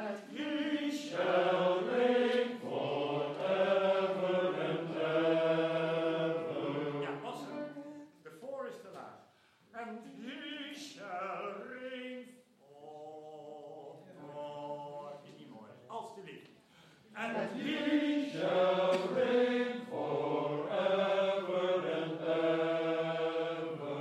And he shall reign forever and ever. Ja, pas er. De voor is te laag. And he shall reign forever. Niet mooi. Alsjeblieft. And he shall reign forever and ever.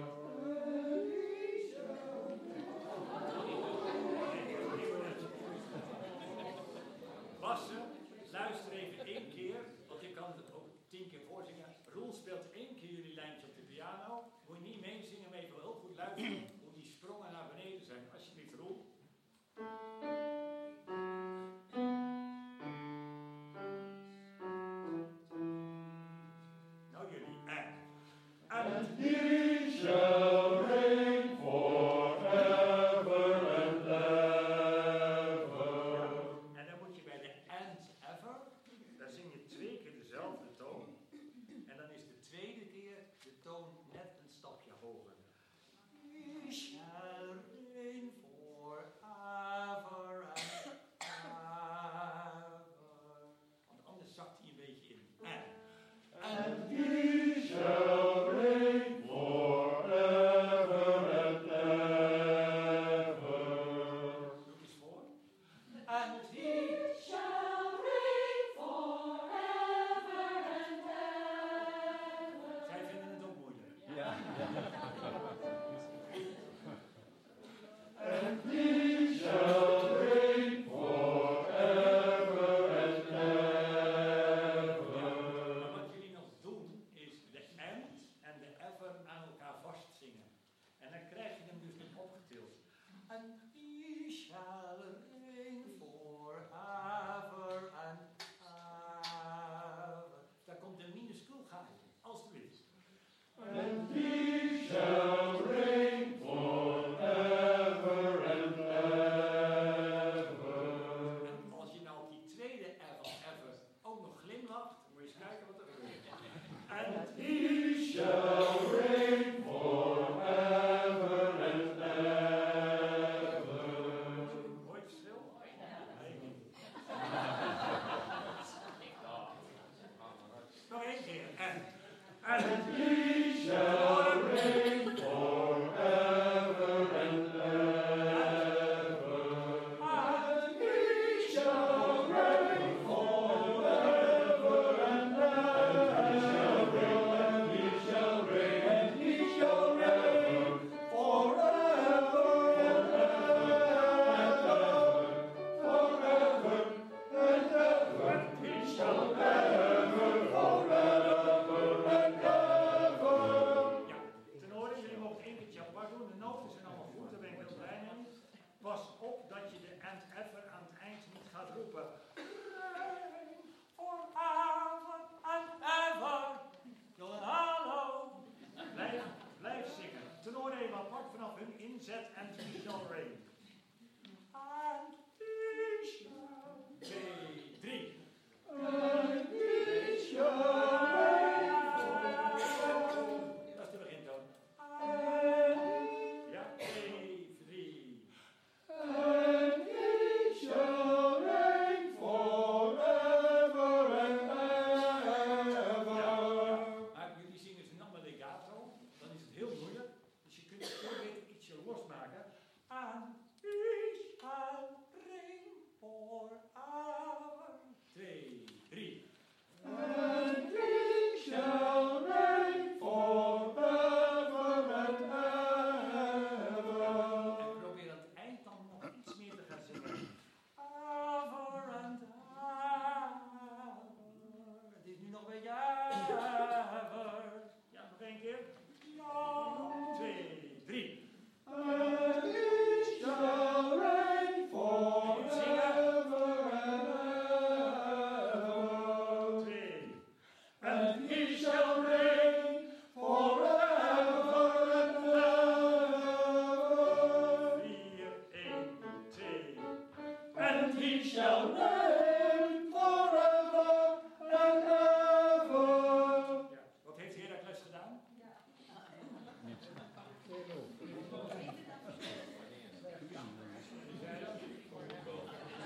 Bassen, luister even 1 keer, want je kan het ook 10 keer voorzingen. Roel speelt 1 keer jullie lijntje op de piano. Moet je niet meezingen, maar even heel goed luisteren hoe die sprongen naar beneden zijn. Alsjeblieft, Roel. Nou jullie, And he shall reign forever and ever. En dan moet je bij de and ever, daar zing je 2 keer dezelfde toon. En dan is de tweede keer de toon net een stapje hoger. He shall reign forever and ever. Want anders zakt hij een beetje in. And he shall reign forever and ever. Doe het eens voor. And he shall reign forever and ever. Zij vinden het ook moeilijk. Ja. And he shall reign forever and ever. Maar wat jullie nog doen, is de and en de ever aan elkaar vastzingen. En dan krijg je hem dus niet opgetild. And he shall reign forever and ever. Daar komt een minuscuul gaatje, alsjeblieft. And he shall reign forever and ever. En als je nou op die tweede ever ook nog glimlacht, dan moet je eens kijken wat er gebeurt. And He shall reign forever and ever. Hoor je het verschil? Nee, niet. Nog 1 keer. And he shall reign forever and ever. And he shall reign forever and ever. He shall reign, and he shall reign forever and ever. Forever and ever. He shall ever forever and ever. Ja, ten orde, jullie mogen 1 keertje apart doen. De noten zijn allemaal goed, daar ben ik heel blij mee. Pas op dat je de and ever aan het eind niet gaat roepen. Forever and ever. Hallo. Blijf zingen. Ten orde even apart vanaf hun inzet and he shall reign. And he shall. 2, 3. And he shall reign Dat is de begintoon. Ja, 2, 3. and he shall reign forever and ever. Maar jullie zingen ze nog met legato, dan is het heel moeilijk. Dus je kunt het proberen ietsje losmaken. And he shall reign forever. 2, 3. And he shall reign forever and ever. En probeer aan het eind dan nog iets meer te gaan zingen. Ever and ever. Het is nu nog een beetje ever. Ja, nog 1 keer. Ja, 2, 3. And he shall reign forever and ever. 2. And he shall reign forever and ever. 4, 1, 2. And he shall reign forever and ever. Ja, wat heeft Heracles gedaan? Wie zei dat?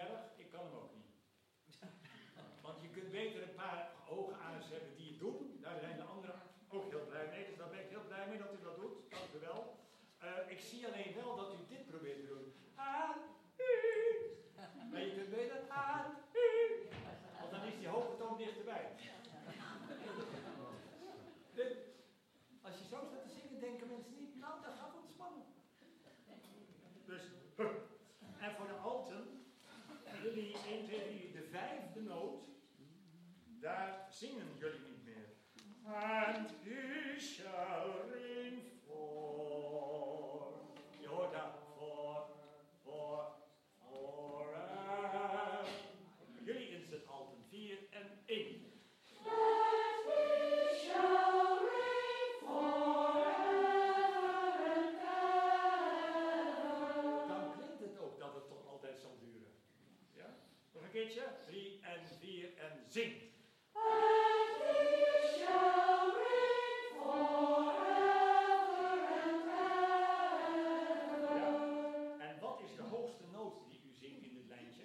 erg, ik kan hem ook niet. Want je kunt beter een paar oogaars hebben die het doen. Daar zijn de anderen ook heel blij mee. Dus daar ben ik heel blij mee dat u dat doet. Dank u wel. Ik zie alleen wel dat u dit probeert te doen. Maar je kunt beter want dan is die hoge toon dichterbij. Als je zo staat te zingen, denken mensen niet, nou, dat gaat ontspannen. Dus, en voor de alten, jullie 1, 2, 3, de 5e noot, daar zingen jullie niet meer. And he shall reign for. Je hoort dat, forever. Jullie inzet alten, 4 en 1. Nog een keertje. 3 en 4 en zing. And he shall reign forever and ever. Ja. En wat is de hoogste noot die u zingt in dit lijntje?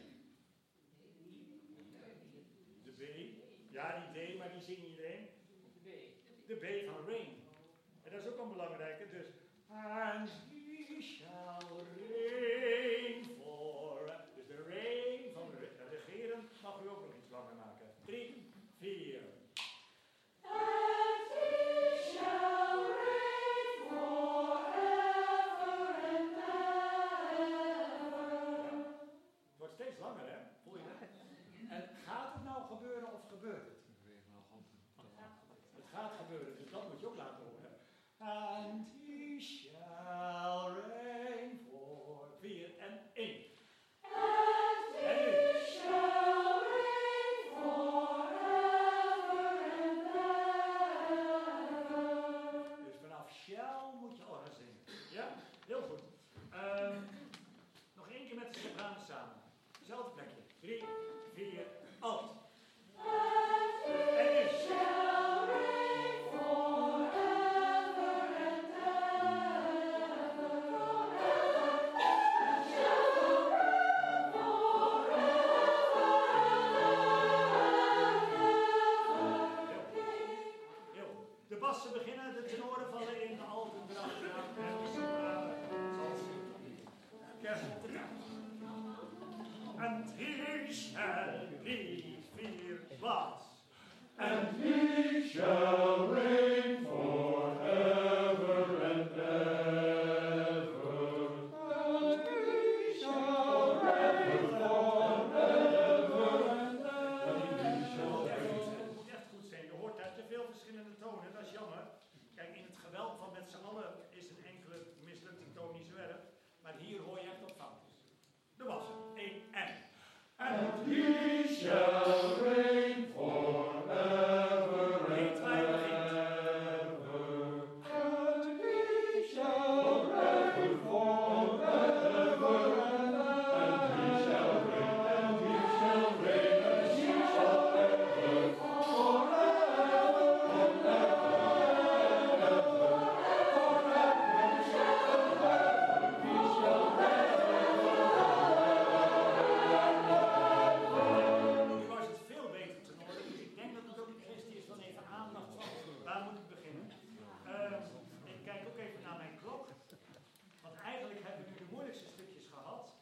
De B. Ja, die D, maar die zingt iedereen. De B van rain. En dat is ook een belangrijke. Dus. And he shall reign forever. Dus de rain van regeren mag u ook nog iets langer maken. 3, 4. And he shall reign forever and ever. Ja. Het wordt steeds langer, hè? Voel je dat? En gaat het nou gebeuren of gebeurt het? Het gaat gebeuren, dus dat moet je ook laten horen. And he shall reign for 4 en 1. And he shall reign forever and ever. Dus vanaf shall moet je orga zingen. Ja, heel goed. Nog 1 keer met de sopranen samen. Hetzelfde plekje. 3, 4, alt. And he shall reign forever and ever. De bassen beginnen, de tenoren vallen in, de alten erachteraan en de sopranen zoals kerst op de taart. And he shall be 4 bass. And he shall reign forever and ever. And he shall reign forever and ever. Het moet echt goed zijn. Je hoort daar te veel verschillende tonen, dat is jammer. Kijk, in het geweld van met z'n allen is een enkele mislukte toon niet zo erg. Maar hier hoor je echt wat fout is. De bassen. 1 en. And he shall reign